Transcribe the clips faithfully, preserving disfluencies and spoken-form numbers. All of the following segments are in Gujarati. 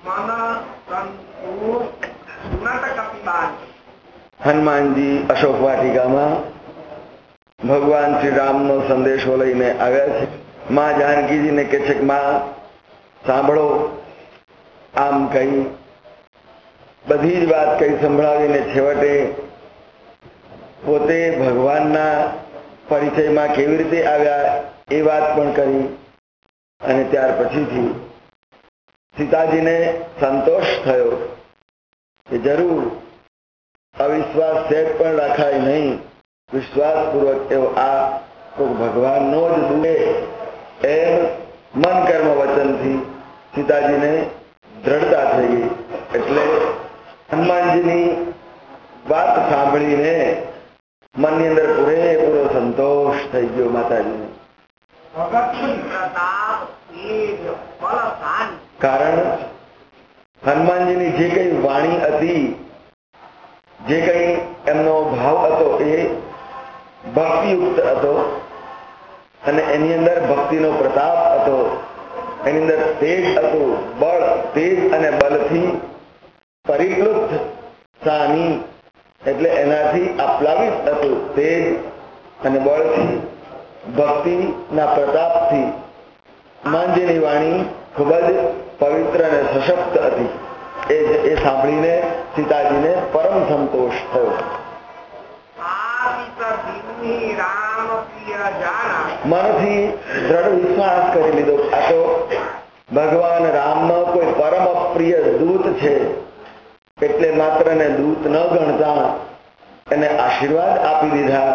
હનુમાનજી અશોક વાટિકામાં ભગવાન શ્રી રામનો સંદેશો લઈને આવ્યા છે. માં જાનકીજીને કહે છે કે માં સાંભળો, આમ કહી બધી જ વાત કઈ સંભળાવીને છેવટે પોતે ભગવાનના પરિચયમાં કેવી રીતે આવ્યા એ વાત પણ કરી. અને ત્યાર પછીથી સીતાજીને સંતોષ થયો કે જરૂર અવિશ્વાસ સેટ પણ રાખાય નહીં, વિશ્વાસપૂર્વક એવો આ કોઈ ભગવાનનો જ દુએ એમ મન કર્મ વચનથી સીતાજીને દ્રઢતા થઈ ગઈ. એટલે હનુમાનજીની વાત સાંભળીને મનની અંદર પૂરેપૂરો સંતોષ થઈ ગયો માતાજીને. કારણ હનુમાનજીની જે કઈ વાણી હતી, જે કઈ એમનો ભાવ હતો એ ભક્તિયુક્ત હતો અને એની અંદર ભક્તિનો પ્રતાપ હતો, એની અંદર તેજ હતું, બળ, તેજ અને બળથી પરિપ્લુત સાની એટલે એનાથી આપ્લાવિત હતું. તેજ અને બળથી ભક્તિના પ્રતાપથી હનુમાનજીની વાણી ખૂબ જ પવિત્ર અને સશક્ત હતી. એ એ સાંભળીને સીતાજીને પરમ સંતોષ થયો. મનથી દ્રઢ વિશ્વાસ કરી લીધો આ તો ભગવાન રામનો કોઈ પરમ પ્રિય દૂત છે, એટલે માત્ર ને દૂત ન ગણતા એને આશીર્વાદ આપી દીધા.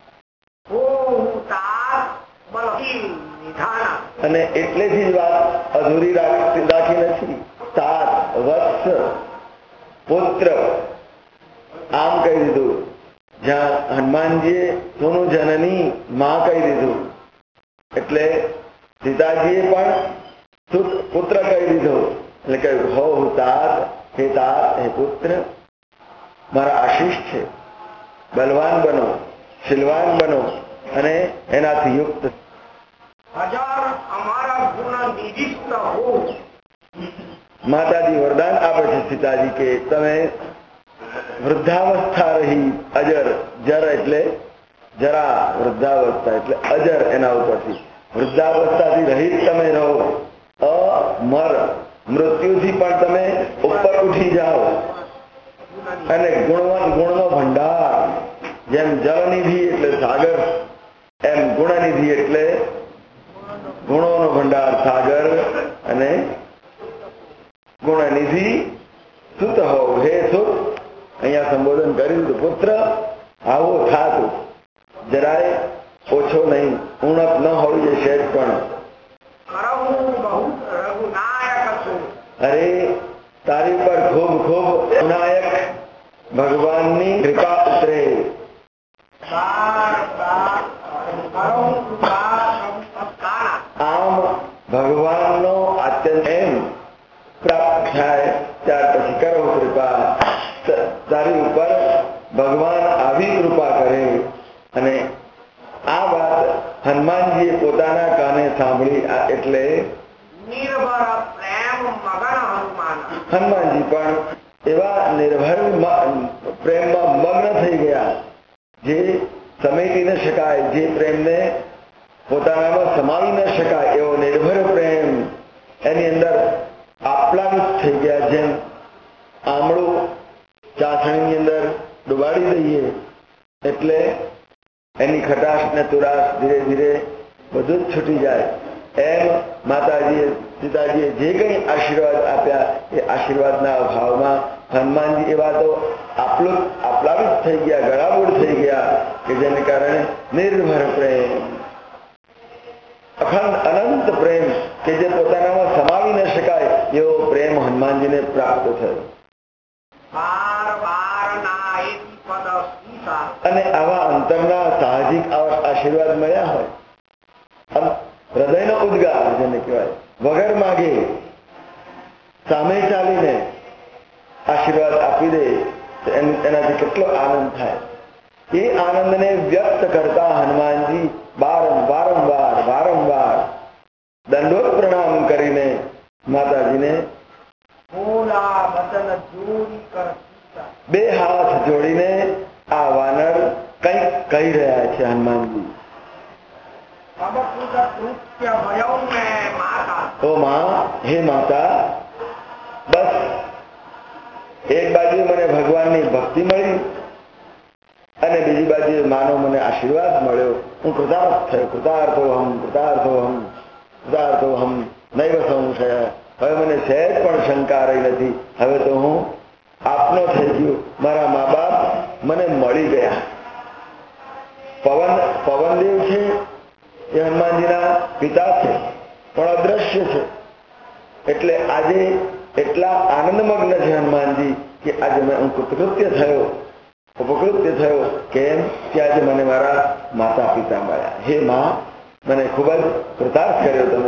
અને એટલેથી જ વાત અધૂરી રાખી નથી. તાત વત્સ પુત્ર આમ કહી દીધું. જ્યાં હનુમાનજીએ સોનું જનની માં કહી દીધું એટલે સીતાજીએ પણ પુત્ર કહી દીધો. એટલે કહ્યું હો હું તાત, હે તાત, હે પુત્ર, મારા આશીષ છે, બલવાન બનો, શીલવાન બનો અને એનાથી યુક્ત. માતાજી વરદાન આપે છે સીતાજી કે તમે વૃદ્ધાવસ્થા રહી અજર, જર એટલે જરા, વૃદ્ધાવસ્થા એટલે અજર, એના ઉપરથી વૃદ્ધાવસ્થાથી રહિત તમે રહો, અમર મૃત્યુથી પણ તમે ઉપર ઉઠી જાઓ અને ગુણવંત ગુણનો ભંડાર, જેમ જલનિધિ એટલે સાગર એમ ગુણનિધિ એટલે ગુણોનો ભંડાર સાગર અને ગુણનિધિ સુત હોવ. હે સુત અહીંયા સંબોધન કર્યું હતું. પુત્ર આવો થાતું, જરાય ઓછો નહીં, ઉણપ ન હોવી જોઈએ શેઠ પણ. અરે તારી ઉપર ખૂબ ખૂબ વિનાયક ભગવાનની કૃપા ઉતરે. આમ ભગવાનનો અત્યંત એમ પ્રાપ્ત થાય ત્યાર પછી કરો કૃપા. તારી ઉપર ભગવાન આવી કૃપા કરે. અને આ વાત હનુમાનજીએ પોતાના કાને સાંભળી એટલે હનુમાનજી પણ એવા નિર્ભર પ્રેમમાં મગ્ન થઈ ગયા જે સમેટી ન શકાય, જે પ્રેમને પોતાનામાં સમાવી ન શકાય એવો નિર્ભર પ્રેમ એની અંદર આપ્લાવિત થઈ ગયા. જેમ આમળું ચાસણીની અંદર ડુબાડી દઈએ એટલે એની ખટાશ ને તુરાશ ધીરે ધીરે બધું જ છૂટી જાય, એમ માતાજીએ સીતાજીએ જે કંઈ આશીર્વાદ આપ્યા એ આશીર્વાદના અભાવમાં હનુમાનજી એવા તો આપલું આપ્લાવિત થઈ ગયા, ગળાબોળ થઈ ગયા કે જેને કારણે નિર્ભર પ્રેમ, અખંડ અનંત પ્રેમ કે જે પોતાનામાં સમાવી ન શકાય એવો પ્રેમ હનુમાનજીને પ્રાપ્ત થયો. અને આવા અંતરના સાહજિક આશીર્વાદ મળ્યા હોય, હૃદયનો ઉદ્ગાર જેને કહેવાય, વગર માગે સામે ચાલીને આશીર્વાદ આપી દે એનાથી કેટલો આનંદ થાય. એ આનંદને વ્યક્ત કરતા હનુમાનજી વારંવાર વારંવાર દંડોત પ્રણામ કરીને માતાજીને બે હાથ જોડીને આ વાનર કંઈક કહી રહ્યા છે હનુમાનજી. ઓ માં, હે માતા, બસ એક બાજુ મને ભગવાનની ભક્તિ મળી અને બીજી બાજુ માનો મને આશીર્વાદ મળ્યો. હું કૃતાર્થ થયો. કૃતાર્થો હમ કૃતાર્થો હમ કૃતાર્થો હમ નૈવ સંશય. હવે મને સહેજ પણ શંકા રહી નથી. હવે તો હું આપનો થઈ ગયો. મારા મા બાપ મને મળી ગયા. પવન પવનદેવ છે એ હનુમાનજીના પિતા છે, પણ અદ્રશ્ય છે. એટલે આજે એટલા આનંદમગ્ન છે હનુમાનજી કે આજે મેં હું કૃતકૃત્ય થયો ઉપકૃત્ય થયો. કેમ કે આજે મને મારા માતા પિતા મળ્યા. હે માં, મને ખૂબ જ કૃતાર્થ કર્યો તમે.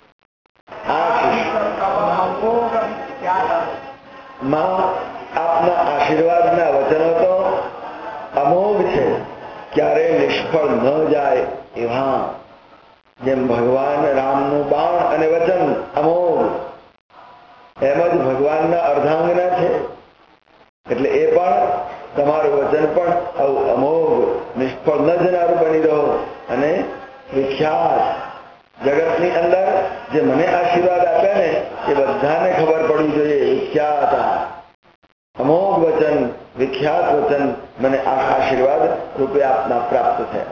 માં, આપના આશીર્વાદના વચનો તો અમોઘ છે, ક્યારે નિષ્ફળ ન જાય એવા. જેમ ભગવાન રામનું બાણ અને વચન અમોઘ, એમ જ ભગવાનના અર્ધાંગના છે. એટલે એ પણ તમારું વચન પણ અમોઘ, નિષ્ફળ ન જનારું બની રહો અને વિખ્યાત. જગતની અંદર જે મને આશીર્વાદ આપ્યા ને એ બધાને ખબર પડવી જોઈએ. વિખ્યાત અમોઘ વચન, વિખ્યાત વચન મને આ આશીર્વાદ રૂપે આપના પ્રાપ્ત થયા.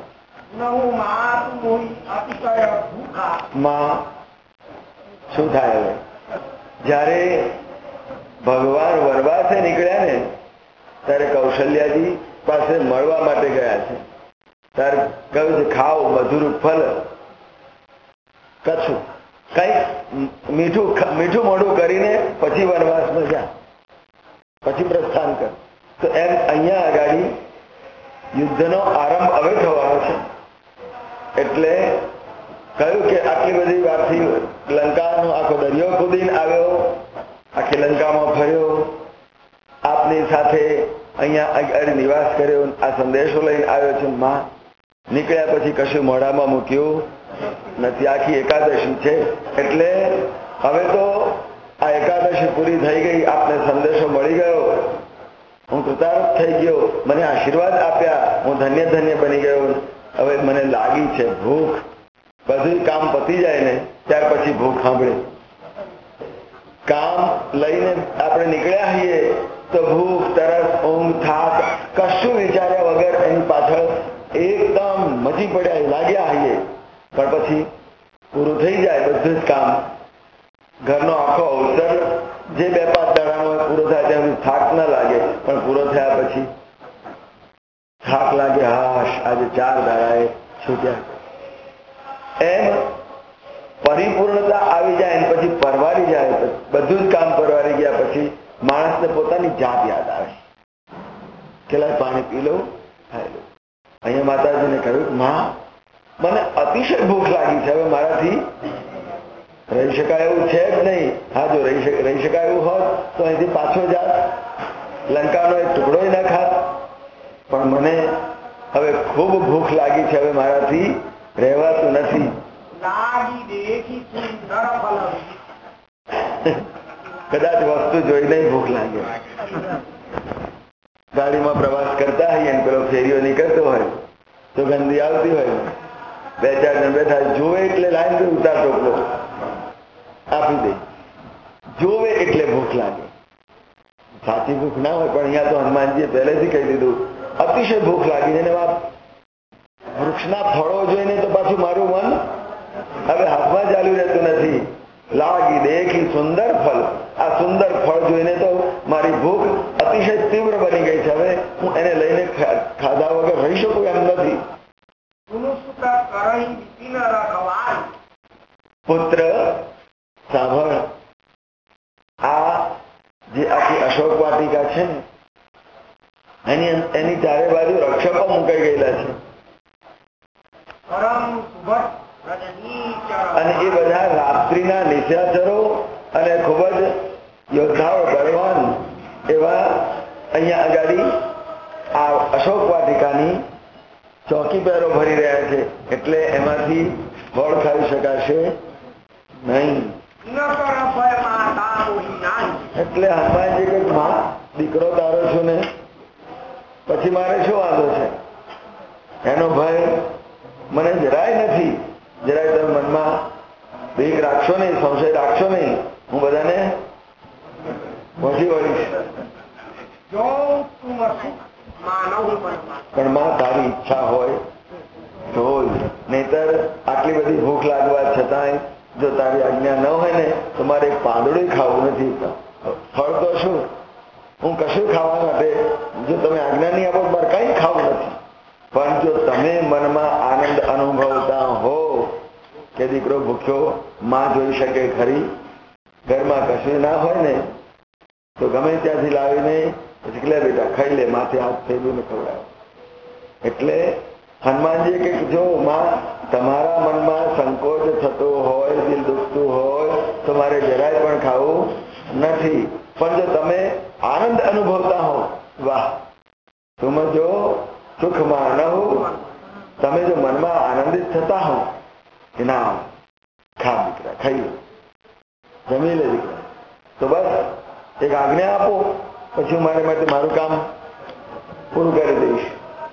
માં, શું થાય હવે? જ્યારે ભગવાન વનવાસે નીકળ્યા ને ત્યારે કૌશલ્યાજી પાસે મળવા માટે ગયા છે. ત્યારે કહ્યું છે ખાઓ મધુર ફલ, કશું કઈક મીઠું મીઠું મોઢું કરીને પછી વનવાસમાં જા, પછી પ્રસ્થાન કર. તો એમ અહીંયા આગળ યુદ્ધનો આરંભ હવે થવાનો છે. એટલે કહ્યું કે આટલી બધી વારથી લંકાનો આખો દરિયો કૂદીને આવ્યો, આખી લંકામાં ફર્યો, આપની સાથે અહીંયા આગળ નિવાસ કર્યો, આ સંદેશો લઈને આવ્યો છે. માં, નીકળ્યા પછી કશું મોઢામાં મૂક્યું નથી. આખી એકાદશી છે. એટલે હવે તો આ એકાદશી પૂરી થઈ ગઈ, આપને સંદેશો મળી ગયો, હું કૃતાર્થ થઈ ગયો, મને આશીર્વાદ આપ્યા, હું ધન્ય ધન્ય બની ગયો. હવે મને લાગી છે ભૂખ. બધું કામ પતી જાય ને ત્યાર પછી ભૂખ સાંભળે. કામ લઈને આપણે નીકળ્યા હોઈએ તો ભૂખ, તરસ, ઊંઘ, થાક કશું વિચાર્યા વગર એની પાછળ એકદમ મચી પડ્યા લાગ્યા હોઈએ. પણ પછી પૂરું થઈ જાય બધું જ કામ, ઘરનો આખો અવસર જે બે પાંચ દાડાનો પૂરો થાય ત્યાં થાક ના લાગે. પણ પૂરો થયા પછી થાક લાગે, હાશ આજે ચાર દાડાએ છૂટ્યા. એમ પરિપૂર્ણતા આવી જાય અને પછી પરવારી જાય, બધું જ કામ પરવારી ગયા પછી માણસને પોતાની જાત યાદ આવે. કેટલાય પાણી પી લઉં, ખાઈ લઉં. અહીંયા માતાજીને કહ્યું, માં, મને અતિશય ભૂખ લાગી છે, હવે મારાથી રહી શકાય એવું છે જ નહીં. હા, જો રહી રહી શકાય એવું હોત તો અહીંથી પાછો જાત, લંકાનો એક ટુકડો ના ખાત. પણ મને હવે ખૂબ ભૂખ લાગી છે, હવે મારાથી રહેવાતું નથી. કદાચ વસ્તુ જોઈને ભૂખ લાગે. ગાડીમાં પ્રવાસ કરતા હોઈએ ને પેલો ફેરીઓ નીકળતો હોય તો ગંદી આવતી હોય, બે ચાર જણ બેઠા જોવે એટલે લાઈન થી ઉતાર ટોપલો આપી દે. જોવે એટલે ભૂખ લાગે. સાચી ભૂખ ના હોય, પણ અહીંયા તો હનુમાનજીએ પહેલેથી કહી દીધું અતિશય ભૂખ લાગી છે. વૃક્ષના ફળો જોઈને તો પાછું મારું મન હવે હાથમાં ચાલ્યું રહેતું નથી. લાગી દેખી સુંદર ફળ, આ સુંદર ફળ જોઈને તો મારી ભૂખ અતિશય તીવ્ર બની ગઈ છે. હવે હું એને લઈને ખાધા વગર રહી શકું એમ નથી. પુત્ર સાંભળ, આ જે આખી અશોક વાટિકા છે ને એની એની ચારે બાજુ રક્ષકો મુકાઈ ગયેલા છે અને એ બધા રાત્રિના નિશાચરો અને ખૂબ જ યોદ્ધાઓ બળવાન એવા અહીંયા આગળ આ અશોક વાટિકાની ચોકી પહેરો ભરી રહ્યા છે. એટલે એમાંથી ફળ ખાઈ શકાશે નહીં. એટલે હનુમાનજી કે માં દીકરો તારો છું ને પછી મારે શું વાંધો છે? એનો ભય મને જરાય નથી. જરાય તમે મનમાં બીક રાખશો નહીં, સંશય રાખશો નહીં, હું બધાને પહોંચી વળીશ. પણ માં તારી ઈચ્છા હોય તો નહીતર આટલી બધી ભૂખ લાગવા છતાંય જો તારી આજ્ઞા ન હોય ને તો મારે એક પાંદડું ખાવું નથી. ફળ તો શું, હું કશું ખાવા માટે જો તમે આજ્ઞા નહીં આપો મારે કંઈ ખાવું નથી. પણ જો તમે મનમાં આનંદ અનુભવતા હો કે દીકરો ભૂખ્યો માં જોઈ શકે ખરી, ઘરમાં કશું ના હોય ને તો ગમે ત્યાંથી લાવીને પછી લે બેટા ખાઈ લે, માથે હાથ ફેરવીને ખવડાવે. એટલે હનુમાનજી કે જો માં તમારા મનમાં સંકોચ થતો હોય, દિલ દુખતું હોય તો મારે જરાય પણ ખાવું નથી. પણ જો તમે આનંદ અનુભવતા હો, વાહ તુમ જો સુખમાં ન હો, તમે જો મનમાં આનંદિત થતા હો કે ના ખા દીકરા, ખાઈ લે, જમી લે દીકરા, તો બસ એક આજ્ઞા આપો, પછી હું મારે માટે મારું કામ પૂરું કરી દઈશ.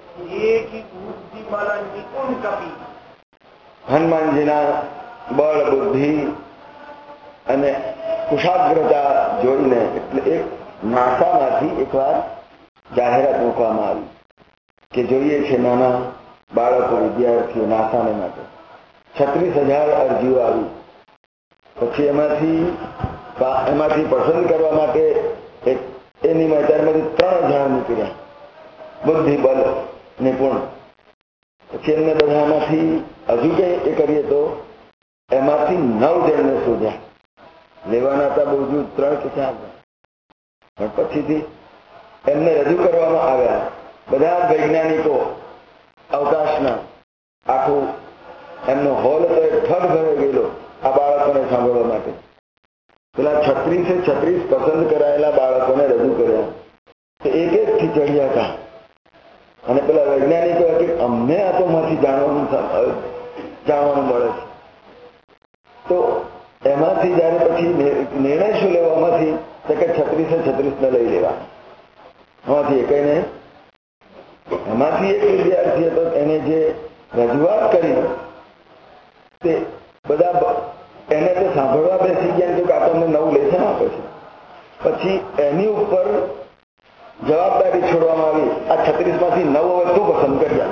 હનુમાનજીના બળ, બુદ્ધિ અને કુશાગ્રતા જોઈને એટલે એક નાસામાંથી એકવાર જાહેરાત મૂકવામાં આવી કે જોઈએ છે નાના બાળકો, વિદ્યાર્થીઓ નાસાને માટે છત્રીસ હજાર અરજીઓ આવી. પછી એમાંથી એમાંથી પસંદ કરવા માટે એક એની અત્યારમાંથી ત્રણ હજાર નીકળ્યા બુદ્ધિ, બલ, નિપુણ. પછી એમને બધામાંથી હજુ કઈ એ કરીએ તો એમાંથી નવ જણને શોધ્યા. લેવાના હતા બહુ જુ ત્રણ કે ચાર, પણ પછીથી એમને રજૂ કરવામાં આવ્યા. બધા વૈજ્ઞાનિકો અવકાશના, આખું એમનો હોલ તો એક ઠગ ભરાઈ ગયેલો આ બાળકોને સાંભળવા માટે. પેલા છત્રીસે છત્રીસ પસંદ કરાયેલા બાળકોને રજૂ કર્યા. એક એક થી ચડ્યા હતા અને પેલા વૈજ્ઞાનિકો કે અમને આ તો માંથી જાણવાનું જાણવાનું મળે છે. તો એમાંથી જયારે પછી નિર્ણય શું લેવામાંથી તો કે છત્રીસે છત્રીસ ને લઈ લેવા. એમાંથી એકને એમાંથી એક વિદ્યાર્થી હતો, એને જે રજૂઆત કરી તે બધા એને તો સાંભળવા બેસી ગયા કે આ તમને નવું લેસન આપે છે. પછી એની ઉપર જવાબદારી છોડવામાં આવી, આ છત્રીસ માંથી નવ હવે તું પસંદ કરી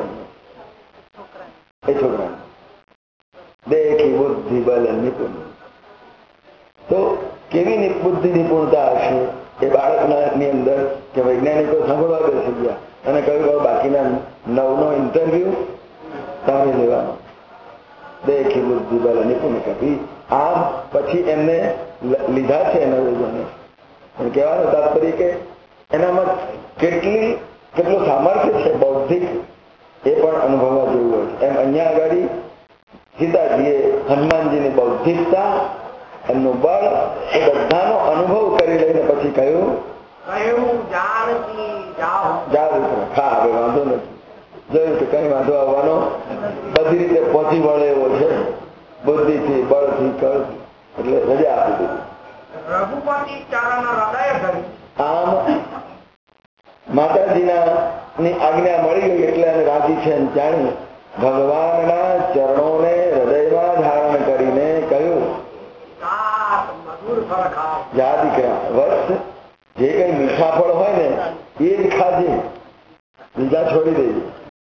એ છોકરા દેખી બુદ્ધિ બલ નિપુણ. તો કેવી બુદ્ધિ નિપુણતા હશે એ બાળકના ની અંદર કે વૈજ્ઞાનિકો સાંભળવા બેસી ગયા અને કહ્યું કે બાકીના નવનો ઇન્ટરવ્યુ તારે લેવાનો. દેખી બુદ્ધિ બલ નિપુણ કરી આમ પછી એમને લીધા છે એના લોકોને. પણ કહેવાનું તાત્પર્ય કે એનામાં કેટલી કેટલું સામર્થ્ય છે બૌદ્ધિક એ પણ અનુભવવા જેવું હોય. એમ અહીંયા આગળ સીતાજીએ હનુમાનજીની બૌદ્ધિકતા, એમનું બળ એ બધાનો અનુભવ કરી લઈને પછી કહ્યું જાઓ ખા, હવે વાંધો નથી. જોયું કે કઈ વાંધો આવવાનો બધી રીતે પહોંચી વળે એવો છે, બુદ્ધિથી, બળથી, કળથી, એટલે રજા આપી દીધી. આમ માતાજીના ની આજ્ઞા મળી ગઈ એટલે એને રાજી છે જાણી ભગવાનના ચરણોને હૃદયમાં ધારણ કરીને કહ્યું જા દીકરા, વત્સ જે કઈ મીઠા ફળ હોય ને એ જ ખાજે, બીજા છોડી દેજે.